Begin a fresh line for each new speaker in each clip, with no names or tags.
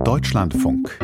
Deutschlandfunk.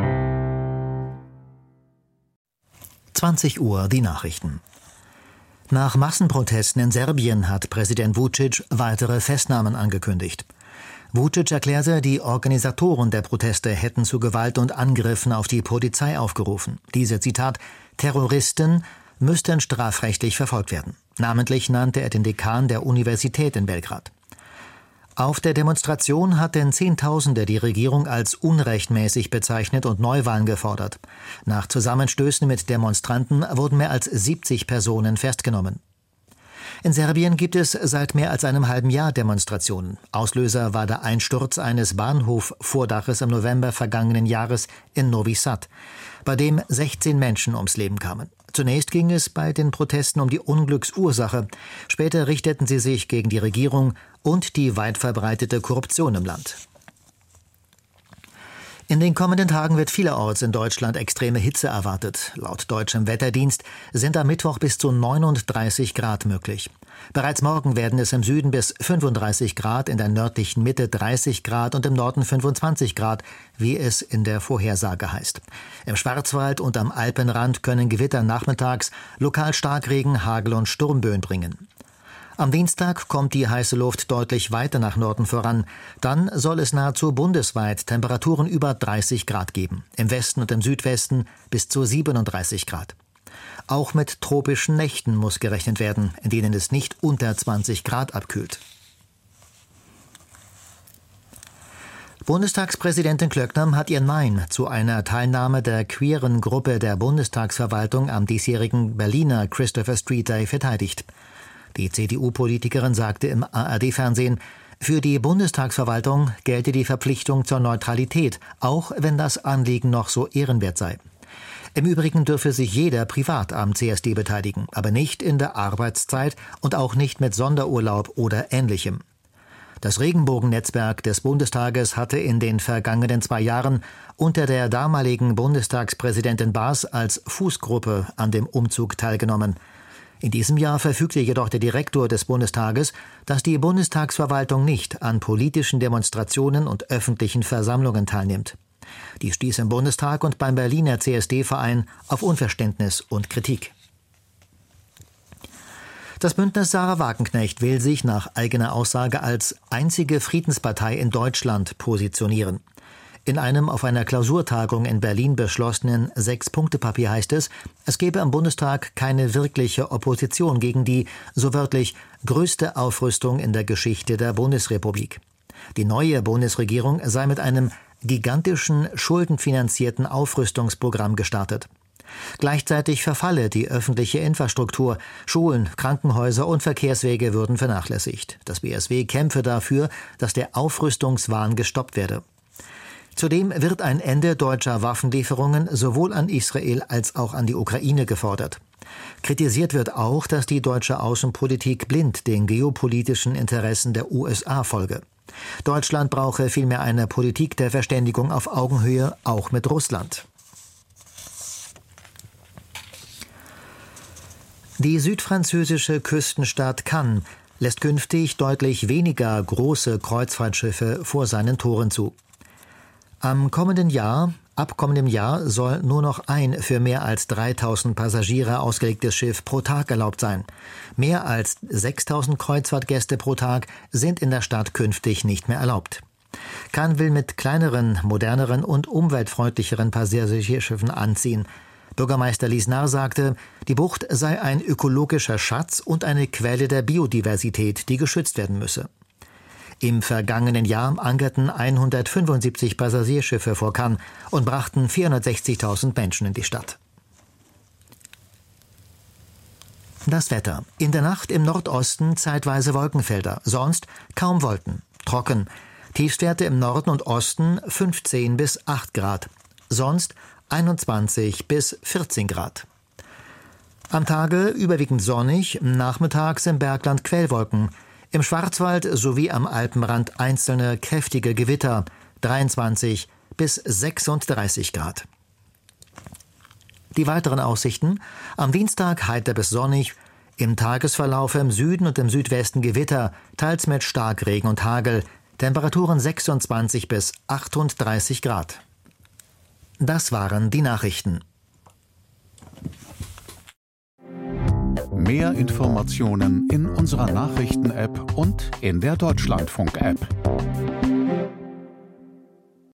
20 Uhr die Nachrichten. Nach Massenprotesten in Serbien hat Präsident Vučić weitere Festnahmen angekündigt. Vučić erklärte, die Organisatoren der Proteste hätten zu Gewalt und Angriffen auf die Polizei aufgerufen. Diese, Zitat, Terroristen müssten strafrechtlich verfolgt werden. Namentlich nannte er den Dekan der Universität in Belgrad. Auf der Demonstration hatten Zehntausende die Regierung als unrechtmäßig bezeichnet und Neuwahlen gefordert. Nach Zusammenstößen mit Demonstranten wurden mehr als 70 Personen festgenommen. In Serbien gibt es seit mehr als einem halben Jahr Demonstrationen. Auslöser war der Einsturz eines Bahnhofvordaches im November vergangenen Jahres in Novi Sad, bei dem 16 Menschen ums Leben kamen. Zunächst ging es bei den Protesten um die Unglücksursache. Später richteten sie sich gegen die Regierung und die weit verbreitete Korruption im Land. In den kommenden Tagen wird vielerorts in Deutschland extreme Hitze erwartet. Laut deutschem Wetterdienst sind am Mittwoch bis zu 39 Grad möglich. Bereits morgen werden es im Süden bis 35 Grad, in der nördlichen Mitte 30 Grad und im Norden 25 Grad, wie es in der Vorhersage heißt. Im Schwarzwald und am Alpenrand können Gewitter nachmittags lokal Starkregen, Hagel und Sturmböen bringen. Am Dienstag kommt die heiße Luft deutlich weiter nach Norden voran. Dann soll es nahezu bundesweit Temperaturen über 30 Grad geben. Im Westen und im Südwesten bis zu 37 Grad. Auch mit tropischen Nächten muss gerechnet werden, in denen es nicht unter 20 Grad abkühlt. Bundestagspräsidentin Klöckner hat ihr Nein zu einer Teilnahme der queeren Gruppe der Bundestagsverwaltung am diesjährigen Berliner Christopher Street Day verteidigt. Die CDU-Politikerin sagte im ARD-Fernsehen, für die Bundestagsverwaltung gelte die Verpflichtung zur Neutralität, auch wenn das Anliegen noch so ehrenwert sei. Im Übrigen dürfe sich jeder privat am CSD beteiligen, aber nicht in der Arbeitszeit und auch nicht mit Sonderurlaub oder Ähnlichem. Das Regenbogennetzwerk des Bundestages hatte in den vergangenen 2 Jahren unter der damaligen Bundestagspräsidentin Baas als Fußgruppe an dem Umzug teilgenommen. In diesem Jahr verfügte jedoch der Direktor des Bundestages, dass die Bundestagsverwaltung nicht an politischen Demonstrationen und öffentlichen Versammlungen teilnimmt. Dies stieß im Bundestag und beim Berliner CSD-Verein auf Unverständnis und Kritik. Das Bündnis Sahra Wagenknecht will sich nach eigener Aussage als einzige Friedenspartei in Deutschland positionieren. In einem auf einer Klausurtagung in Berlin beschlossenen 6-Punkte-Papier heißt es, es gebe im Bundestag keine wirkliche Opposition gegen die, so wörtlich, größte Aufrüstung in der Geschichte der Bundesrepublik. Die neue Bundesregierung sei mit einem gigantischen, schuldenfinanzierten Aufrüstungsprogramm gestartet. Gleichzeitig verfalle die öffentliche Infrastruktur, Schulen, Krankenhäuser und Verkehrswege würden vernachlässigt. Das BSW kämpfe dafür, dass der Aufrüstungswahn gestoppt werde. Zudem wird ein Ende deutscher Waffenlieferungen sowohl an Israel als auch an die Ukraine gefordert. Kritisiert wird auch, dass die deutsche Außenpolitik blind den geopolitischen Interessen der USA folge. Deutschland brauche vielmehr eine Politik der Verständigung auf Augenhöhe, auch mit Russland. Die südfranzösische Küstenstadt Cannes lässt künftig deutlich weniger große Kreuzfahrtschiffe vor seinen Toren zu. Ab kommendem Jahr soll nur noch ein für mehr als 3000 Passagiere ausgelegtes Schiff pro Tag erlaubt sein. Mehr als 6000 Kreuzfahrtgäste pro Tag sind in der Stadt künftig nicht mehr erlaubt. Cannes will mit kleineren, moderneren und umweltfreundlicheren Passagierschiffen anziehen. Bürgermeister Lisnard sagte, die Bucht sei ein ökologischer Schatz und eine Quelle der Biodiversität, die geschützt werden müsse. Im vergangenen Jahr ankerten 175 Passagierschiffe vor Cannes und brachten 460.000 Menschen in die Stadt. Das Wetter. In der Nacht im Nordosten zeitweise Wolkenfelder, sonst kaum Wolken. Trocken. Tiefstwerte im Norden und Osten 15 bis 8 Grad. Sonst 21 bis 14 Grad. Am Tage überwiegend sonnig, nachmittags im Bergland Quellwolken. Im Schwarzwald sowie am Alpenrand einzelne kräftige Gewitter, 23 bis 36 Grad. Die weiteren Aussichten: am Dienstag heiter bis sonnig, im Tagesverlauf im Süden und im Südwesten Gewitter, teils mit Starkregen und Hagel, Temperaturen 26 bis 38 Grad. Das waren die Nachrichten.
Mehr Informationen in unserer Nachrichten-App und in der Deutschlandfunk-App.